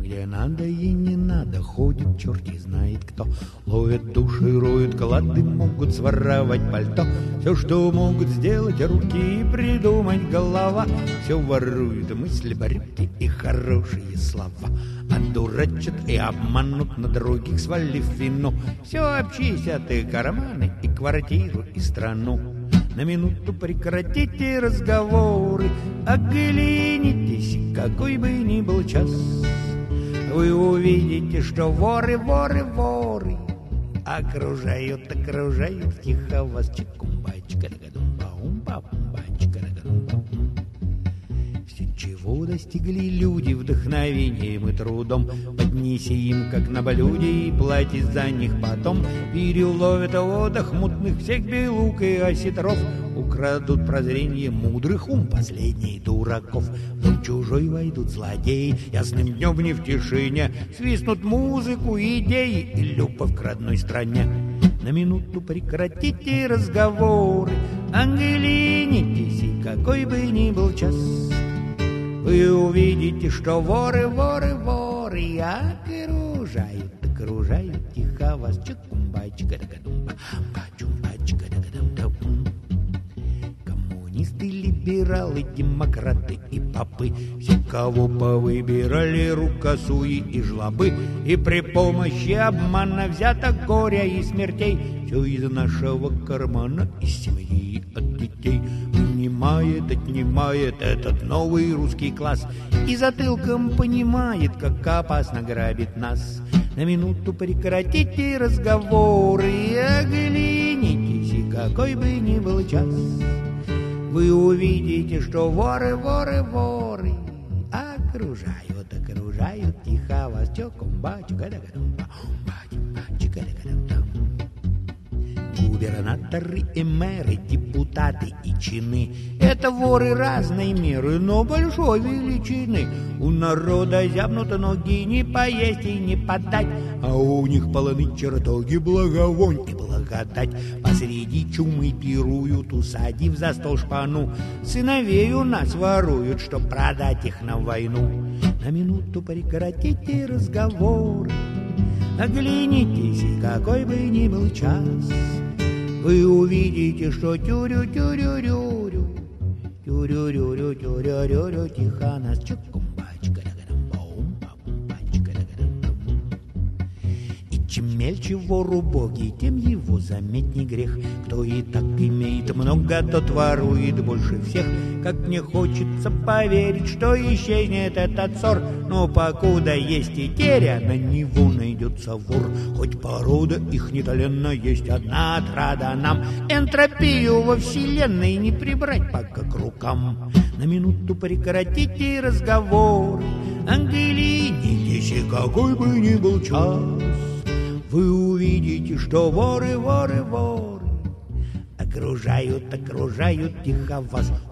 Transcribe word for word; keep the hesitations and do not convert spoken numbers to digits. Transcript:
Где надо и не надо ходит черти знает кто. Ловят души, роют клады, могут своровать пальто. Все, что могут сделать руки и придумать голова, все воруют мысли, барюки и хорошие слова. Одурачат и обманут, на других свалив вину. Все обчистят и карманы, и квартиру, и страну. На минуту прекратите разговоры, оглянитесь, какой бы ни был час. Вы увидите, что воры, воры, воры окружают, окружают тихо вас. Все, чего достигли люди вдохновением и трудом, поднеси им, как на блюде, и плати за них потом. Переловят в водах мутных всех белук и осетров, украдут прозрение мудрых, ум последний дураков. В дом чужой войдут злодеи, ясным днем не в тишине, свистнут музыку, идеи и любовь к родной стране. На минуту прекратите разговоры, оглянитесь, и какой бы ни был час. Вы увидите, что воры, воры, воры окружают, окружают тихо вас. Коммунисты, либералы, демократы и попы, все, кого повыбирали рукосуи и жлобы, и при помощи обмана взяток, горя и смертей, все из нашего кармана, из семьи, от детей. Понимает, отнимает этот новый русский класс и затылком понимает, как опасно грабит нас. На минуту прекратите разговоры и оглянитесь, и какой бы ни был час. Вы увидите, что воры, воры, воры окружают, окружают тихо вас. Губернаторы и мэры, депутаты и чины — это воры разной меры, но большой величины. У народа зябнут ноги, не поесть и не подать, а у них полны чертоги, благовонь и благодать. Посреди чумы пируют, усадив за стол шпану. Сыновей у нас воруют, чтоб продать их на войну. На минуту прекратите разговоры, оглянитесь, и какой бы ни был час. Вы увидите, что тюрю-тюрю-рюрю, тюрю-рюрю-тюрю-рюрю тихо нас. И чем мельче вор убогий, тем его заметней грех. Кто и так имеет много, тот ворует больше всех. Как мне хочется поверить, что исчезнет этот ссор, но покуда есть и теря, на него найдется вор. Хоть порода их нетоленно, есть одна отрада нам. Энтропию во вселенной не прибрать пока к рукам. На минуту прекратите разговоры, оглянитесь, и какой бы ни был час. Вы увидите, что воры, воры, воры окружают, окружают тихо вас.